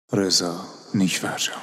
رضا نیک‌فرجام.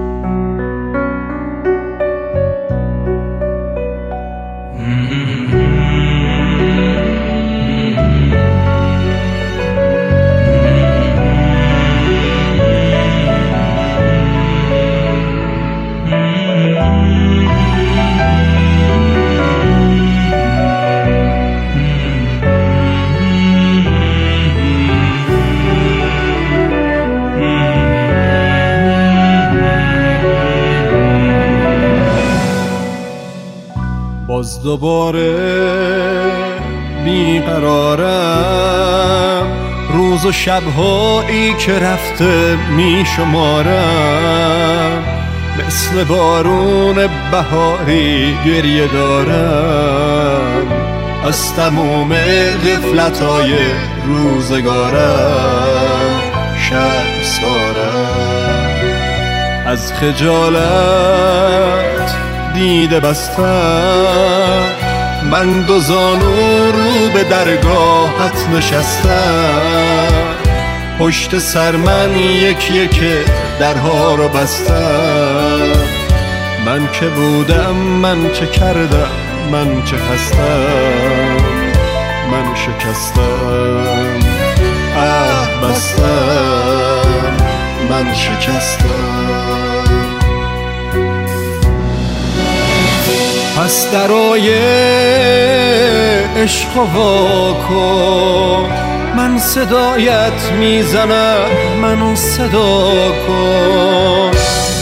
باز دوباره بیقرارم، روز و شبهایی که رفته می شمارم، مثل بارون بهاری گریه دارم، از تموم غفلت‌های روزگارم شرمسارم. از خجالت دیده بستم، من دو زانو رو به درگاهت نشستم، پشت سر من یک یک درها رو بستم. من که بودم، من چه کردم، من چه هستم، من شکستم، بستم، من شکستم. پس درای عشق وا کن، من صدایت میزنم، منو صدا کن.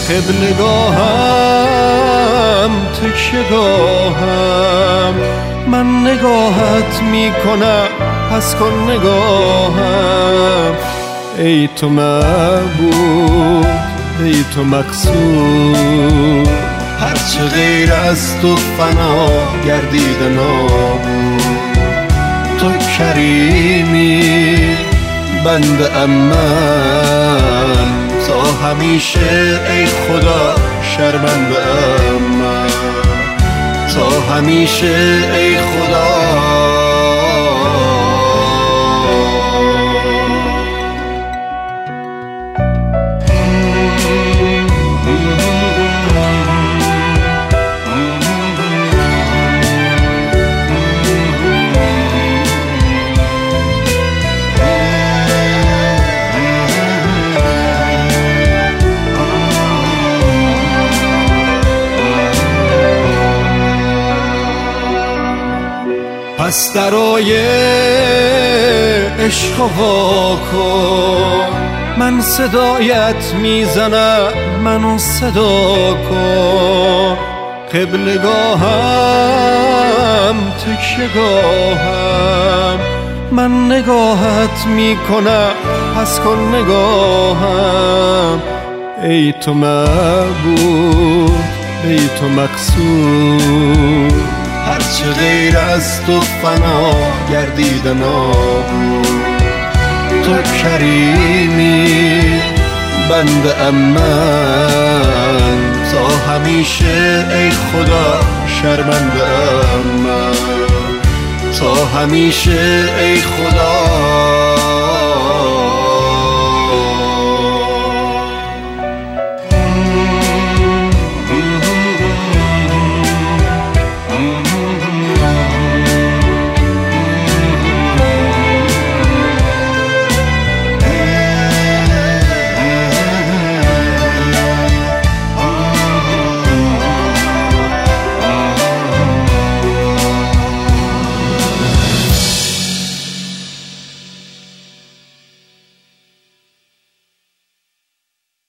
قبلگاهم تکیه‌گاهم، من نگاهت میکنم، پس کن نگاهم. ای تو معبود، ای تو مقصود، هرچه غیر از تو فنا گردیده نابود. تو کریمی، بنده ام من، تا همیشه ای خدا شرمنده ام من، تا همیشه ای خدا. پس درای عشق وا کن، من صدایت میزنم، منو صدا کن. قبلگاهم تکیه‌گاهم، من نگاهت میکنم، پس کن نگاهم. ای تو معبود، ای تو مقصود، هرچه غیر از تو فنا گردیده نابود. تو کریمی، بنده ام من، تا همیشه ای خدا شرمنده ام من، تا همیشه ای خدا.